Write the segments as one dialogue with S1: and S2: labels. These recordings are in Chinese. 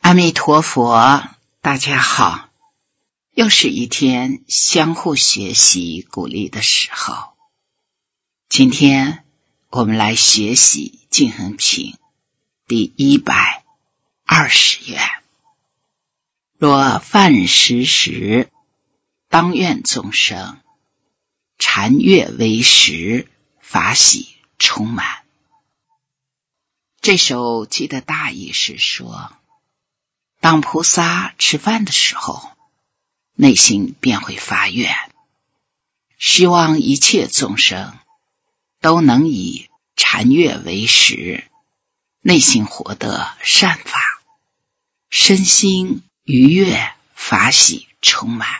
S1: 阿弥陀佛，大家好，又是一天相互学习鼓励的时候。今天我们来学习净恒品第120愿。若饭食时，当愿众生禅悦为食，法喜充满。这首记的大意是说，当菩萨吃饭的时候，内心便会发愿，希望一切众生都能以禅悦为食，内心获得善法，身心愉悦，法喜充满。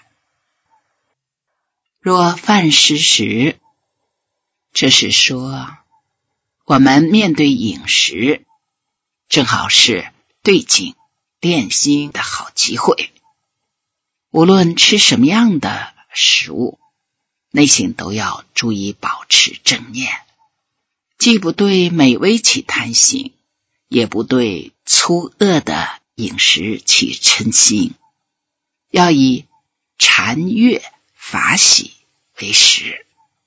S1: 若饭食时，这是说我们面对饮食，正好是对境练心的好机会。无论吃什么样的食物，内心都要注意保持正念，既不对美味起贪心，也不对粗恶的饮食起嗔心，要以禅悦法喜为食。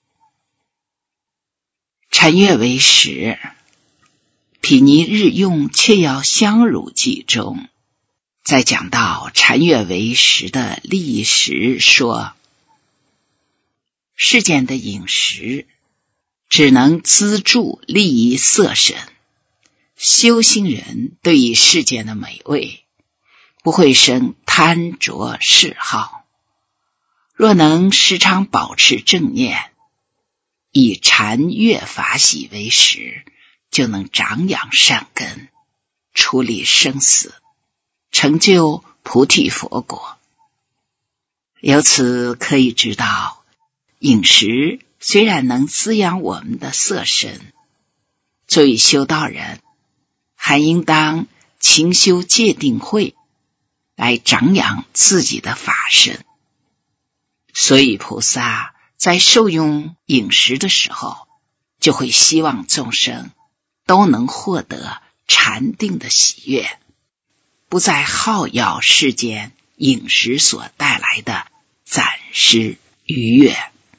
S1: 禅悦为食，毗尼日用切要香乳记中在讲到禅悦为食的利益时说，世间的饮食只能资助利益色身，修行人对于世间的美味不会生贪着嗜好，若能时常保持正念，以禅悦法喜为食，就能长养善根，处理生死，成就菩提佛果。由此可以知道，饮食虽然能滋养我们的色身，作为修道人还应当勤修戒定慧，来长养自己的法身。所以菩萨在受用饮食的时候，就会希望众生都能获得禅定的喜悦，不再好要世间饮食所带来的暂时愉悦。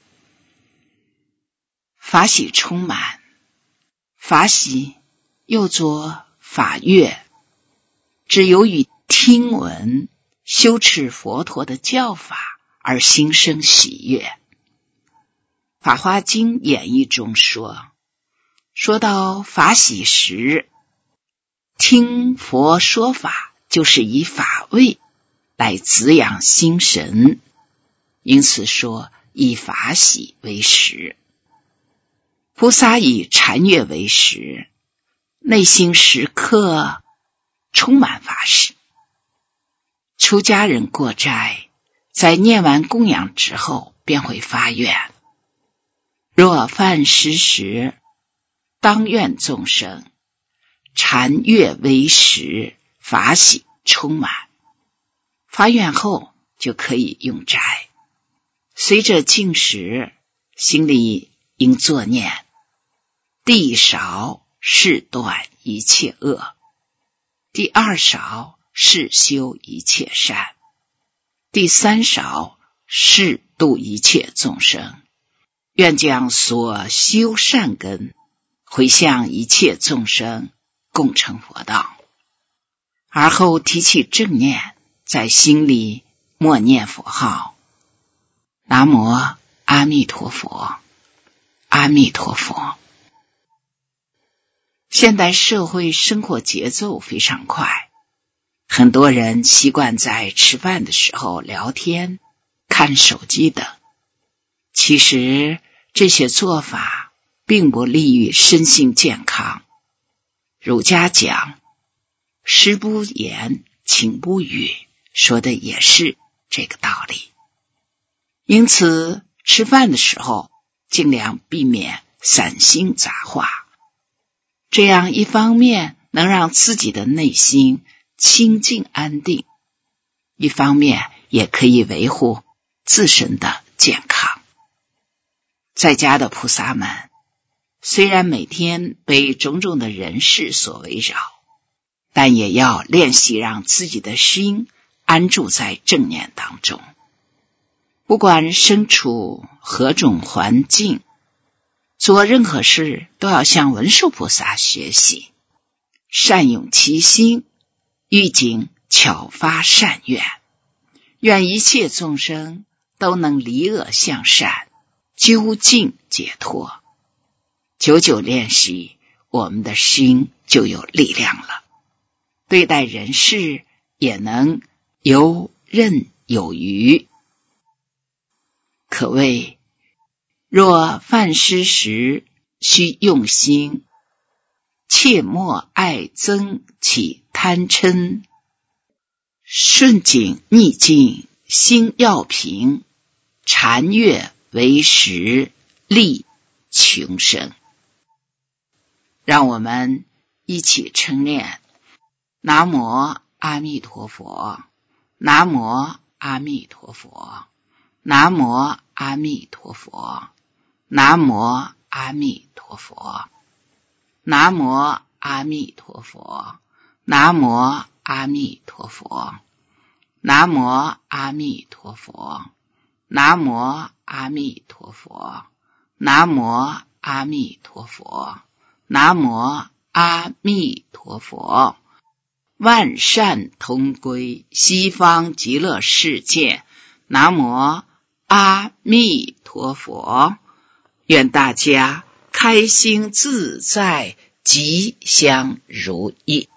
S1: 法喜充满，法喜又作法悦，只由于听闻修持佛陀的教法而心生喜悦。法华经演义中说到法喜时，听佛说法就是以法味来滋养心神，因此说以法喜为食。菩萨以禅悦为食，内心时刻充满法喜。出家人过斋，在念完供养之后便会发愿，若饭食时，当愿众生禅悦为食，法喜充满。发愿后就可以用斋，随着进食，心里应作念，第一勺是断一切恶，第二勺是修一切善，第三勺是度一切众生，愿将所修善根回向一切众生，共成佛道。而后提起正念，在心里默念佛号，南无阿弥陀佛，阿弥陀佛。现代社会生活节奏非常快，很多人习惯在吃饭的时候聊天、看手机等。其实这些做法并不利于身心健康。儒家讲食不言，寝不语，说的也是这个道理。因此吃饭的时候尽量避免散心杂话，这样一方面能让自己的内心清静安定，一方面也可以维护自身的健康。在家的菩萨们虽然每天被种种的人事所围绕， 但也要练习让自己的心安住在正念当中。不管身处何种环境，做任何事都要向文殊菩萨学习，善用其心，预警巧发善愿，愿一切众生都能离恶向善，究竟解脱。久久练习，我们的心就有力量了，对待人事也能游刃有余。可谓若犯失时须用心，切莫爱憎起贪嗔，顺境逆境心要平，禅悦为实利穷生。让我们一起称念南无阿弥陀佛，南无阿弥陀佛，南无阿弥陀佛，南无阿弥陀佛，南无阿弥陀佛，南无阿弥陀佛，南无阿弥陀佛，南无阿弥陀佛，南无阿弥陀佛，南无阿弥陀佛。万善同归西方极乐世界。南无阿弥陀佛。愿大家开心自在，吉祥如意。